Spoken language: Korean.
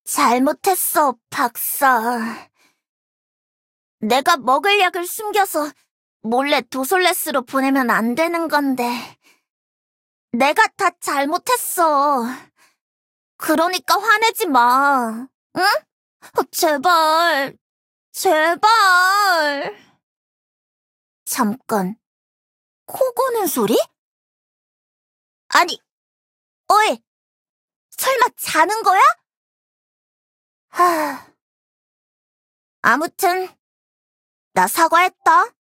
잘못했어, 박사. 내가 먹을 약을 숨겨서 몰래 도솔레스로 보내면 안 되는 건데. 내가 다 잘못했어. 그러니까 화내지 마. 응? 제발. 제발. 잠깐. 코 고는 소리? 아니, 어이. 설마 자는 거야? 아무튼 나 사과했다.